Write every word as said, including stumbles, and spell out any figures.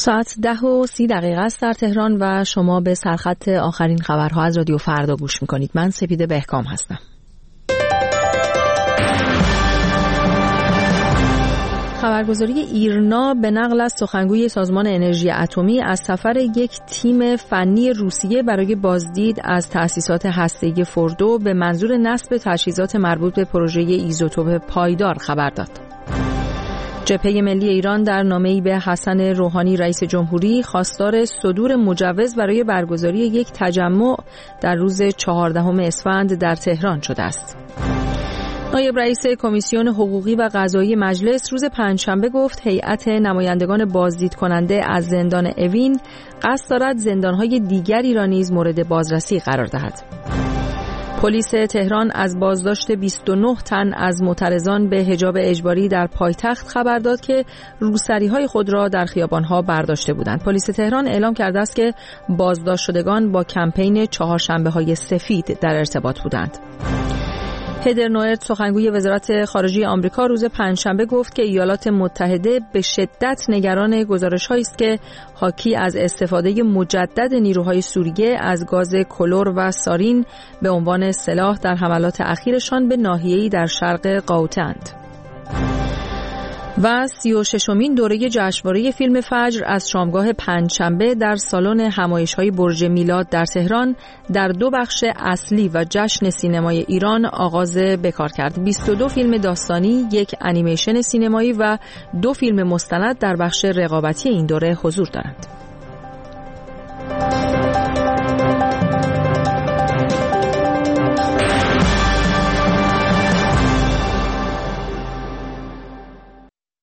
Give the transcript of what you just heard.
ساعت ده و سی دقیقه است در تهران و شما به سرخط آخرین خبرها از رادیو فردا گوش میکنید. من سپیده بهکام هستم. خبرگزاری ایرنا به نقل از سخنگوی سازمان انرژی اتمی از سفر یک تیم فنی روسیه برای بازدید از تأسیسات هسته‌ای فوردو به منظور نصب تجهیزات مربوط به پروژه ایزوتوپ پایدار خبر داد. جبهه ملی ایران در نامه‌ای به حسن روحانی رئیس جمهوری خواستار صدور مجوز برای برگزاری یک تجمع در روز چهاردهم اسفند در تهران شده است. نایب رئیس کمیسیون حقوقی و قضایی مجلس روز پنجشنبه گفت هیئت نمایندگان بازدید کننده از زندان اوین قصد دارد زندان‌های دیگری را نیز مورد بازرسی قرار دهد. پلیس تهران از بازداشت بیست و نه تن از معترضان به حجاب اجباری در پایتخت خبر داد که روسری‌های خود را در خیابان‌ها برداشته بودند. پلیس تهران اعلام کرده است که بازداشت شدگان با کمپین چهارشنبه‌های سفید در ارتباط بودند. هدر نوئرت سخنگوی وزارت خارجه آمریکا روز پنجشنبه گفت که ایالات متحده به شدت نگران گزارش‌هایی است که حاکی از استفاده مجدد نیروهای سوریه از گاز کلور و سارین به عنوان سلاح در حملات اخیرشان به ناحیه‌ای در شرق قاوتند. و سی و ششمین دوره جشنواره فیلم فجر از شامگاه پنجشنبه در سالن همایش‌های برج میلاد در تهران در دو بخش اصلی و جشن سینمای ایران آغاز بکار کرد. بیست و دو فیلم داستانی، یک انیمیشن سینمایی و دو فیلم مستند در بخش رقابتی این دوره حضور دارند.